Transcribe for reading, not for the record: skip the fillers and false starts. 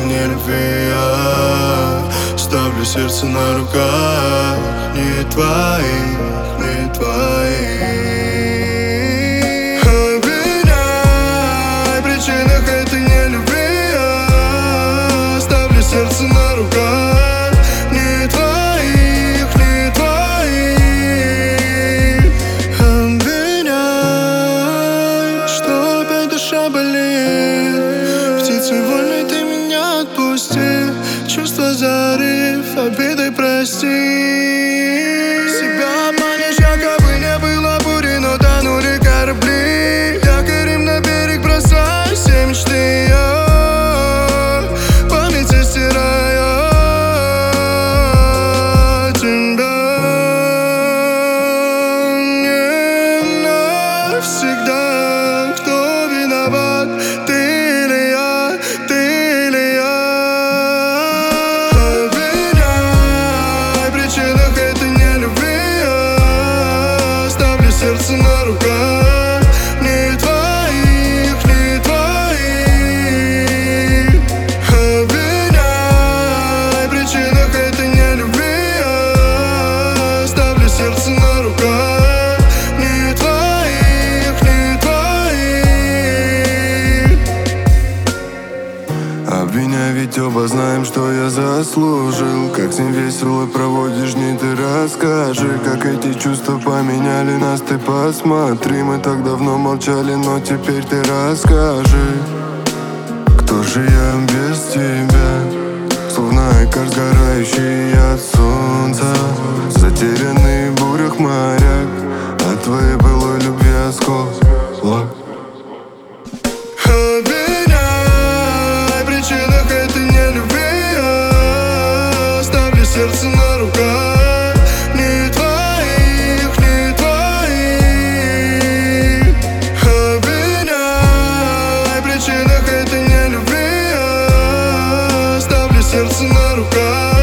не любви я ставлю сердце на руках, не твоих, не твоих. Обвиняй в причинах этой нелюбви я ставлю сердце на руках, не твоих, не твоих. Обвиняй, что опять душа болит, птицей вольной ты меня отпусти, чувства зарыв, обидой прости. Себя обманешь, якобы не было бури, но тонули корабли. Якорем на берег бросай все мечты я, памяти стирая тебя. Не навсегда. Кто виноват, ты или я, ты или я? Обвиняй в причинах этой нелюбви я ставлю сердце на руках, не твоих, не твоих. Обвиняй в причинах этой нелюбви я ставлю сердце на руках, не твоих, не твоих. Обвиняй, ведь оба знаем, что я заслужил. Как с ним весело проводишь дни, ты расскажи, как эти чувства поменяли нас, ты посмотри. Мы так давно молчали, но теперь ты расскажи. Кто же я без тебя? Словно икар, сгорающий от солнца, затерянный в бурях моряк, от твоей былой любви осколок. Обвиняй в причинах этой нелюбви я ставлю сердце на руках, не твоих, не твоих. Обвиняй в причинах этой нелюбви я ставлю сердце на руках.